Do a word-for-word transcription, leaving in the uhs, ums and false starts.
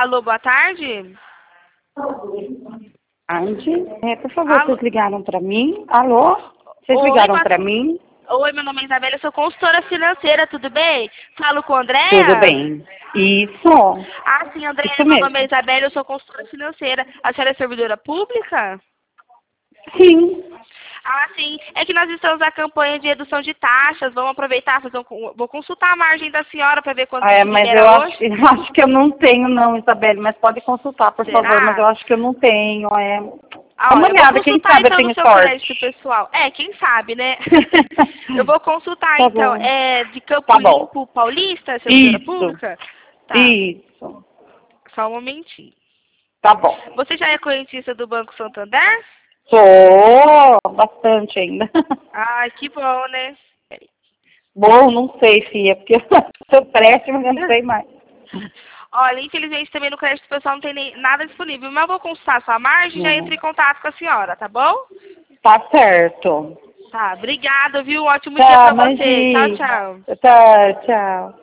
Alô, boa tarde? Andy, é, por favor, Alô? vocês ligaram para mim? Alô? Vocês Oi, ligaram boa- para mim? Oi, meu nome é Isabela, eu sou consultora financeira, tudo bem? Falo com a Andréa? Tudo bem. Isso. Ah, sim, Andréa, Isso meu nome é mesmo. Isabela, eu sou consultora financeira. A senhora é servidora pública? Sim. Ah, sim. É que nós estamos na campanha de redução de taxas. Vamos aproveitar, fazer um, vou consultar a margem da senhora para ver quanto Ah, é, que mas libera eu hoje. acho, acho que eu não tenho não, Isabelle, mas pode consultar, por favor, mas eu Será? acho que eu não tenho. É. Ah, Dá ó, uma eu vou olhada, quem consultar sabe eu então no tenho seu crédito sorte. pessoal. É, quem sabe, né? Eu vou consultar Tá então. bom. É de Campo Tá bom. Limpo Paulista, servidora Isso. pública? Tá, Isso. só um momentinho. Tá bom. Você já é correntista do Banco Santander? Sou bastante ainda. Ai, que bom, né? Bom, não sei, filha, porque eu sou péssima, mas eu não sei mais. Olha, infelizmente também no crédito pessoal não tem nem nada disponível, mas eu vou consultar a sua margem e já entro Não. em contato com a senhora, tá bom? Tá certo. Tá, obrigada, viu? Um ótimo dia Tá, pra você. Tchau, imagina. tchau. Tá, tchau.